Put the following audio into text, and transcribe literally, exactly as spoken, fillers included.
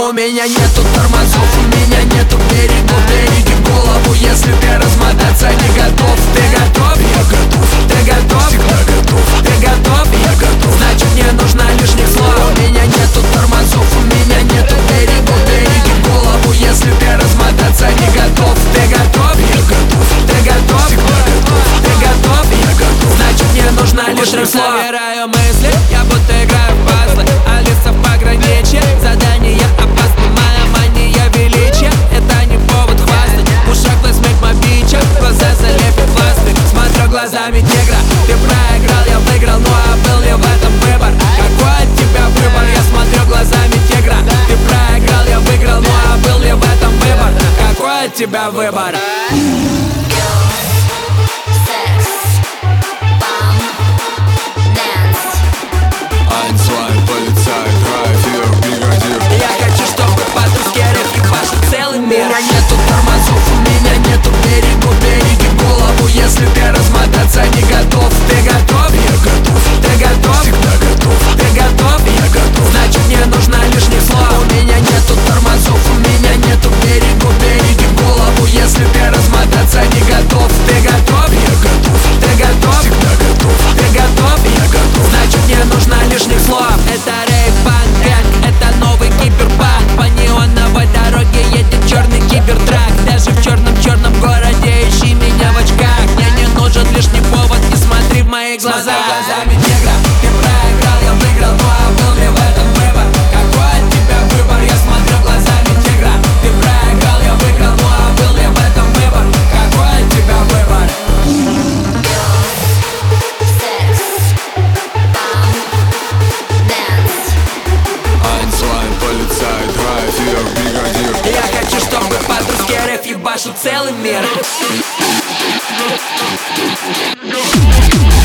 У меня нету тормозов, у меня нету берегов. Береги голову, если ты размотаться не готов. Ты готов? Я готов. Ты готов? Всегда готов. Ты готов? Я готов. Значит, не нужно лишних слов. У меня нету тормозов, у меня нету берегов. Береги голову, если ты размотаться не готов. Ты готов? Я готов. Ты готов? Всегда готов. Ты готов? Я готов. Значит, не нужно лишних слов. Собираю мысли, я будто играю в пазлы. Алиса в пограничье, задание опасно. Моя мания величия, это не повод хвастать. В ушах плейсмейк мобича, глаза залепят пластырь. Смотрю глазами тигра, ты проиграл, я выиграл. Ну а был ли в этом выбор? Какой от тебя выбор? Я смотрю глазами тигра, ты проиграл, я выиграл. Ну а был ли в этом выбор? Какой от тебя выбор? У меня нету тормозов, у меня нету берегов. Береги голову, если ты размотаться не готов. Ты готов? Я готов. Ты готов? Всегда готов. Ты готов? Я готов. Значит, не нужно лишних слов. У меня нету тормозов, у меня нету берегов. Береги голову, если ты размотаться не готов. Ты готов? Я готов. Ты готов? Всегда готов. Ты готов? Я готов. Значит, не нужно лишних слов. Это рейв-панк-гэнг, это новый киберпанк. По неоновой дороге едет черный кибертрак. Даже в черном-черном городе ищи меня в очках. Мне не нужен лишний повод, не смотри в мои глаза. Смотри глазами тигра, ты проиграл, я выиграл. Ну а был ли в этом выбор? Какой от тебя выбор? Я смотрю глазами тигра, ты проиграл, я выиграл. Ну а был ли в этом выбор? Какой от тебя выбор? Я хочу, чтобы по-дружски РФ ебашил целый мир.